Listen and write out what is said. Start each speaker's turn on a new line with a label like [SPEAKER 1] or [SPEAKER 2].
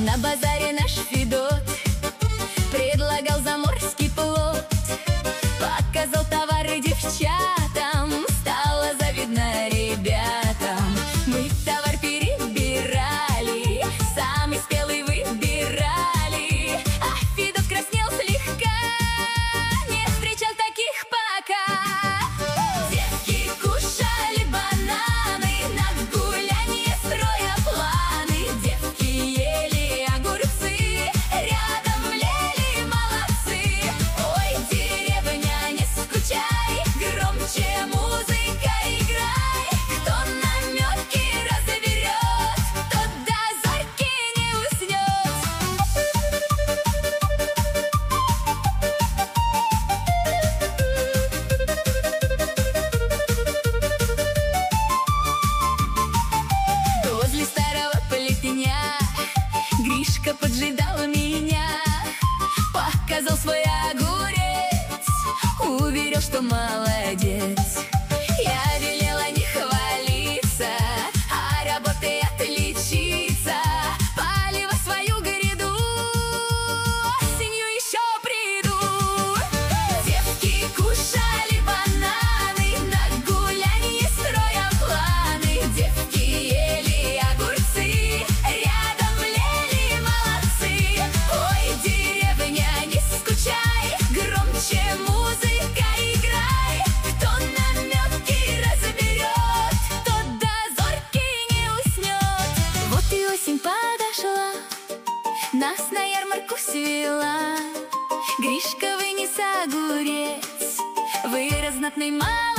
[SPEAKER 1] На базаре наш Федот предлагал заморский плод, показал товары девчатам, стало завидно ребятам. Мы товар перебирали, самый спелый выбирали, а Федот краснел слегка, не встречал таких пока. Девки кушали бананы, на гулянье строя планы. Девки ели огурцы, рядом млели молодцы. Ой, деревня, не скучай, громче музыка играй. Кто намётки разберет, тот до зорьки не уснет. Возле старого плетня Гришка поджидал меня, показал свой огурец, уверил, что молодец. Я велела не хвалиться, а работой отличиться. Поливай свою гряду, осенью еще приду. Девки кушали бананы, на гулянье строя планы. Девки ели огурцы, рядом млели молодцы. Ой, деревня, не скучай, громче музыка играй. Кто намётки разберет, тот до зорьки не уснет. Вот и осень подошла, нас на ярмарку свела. Гришка вынес огурец, вырос знатный малый.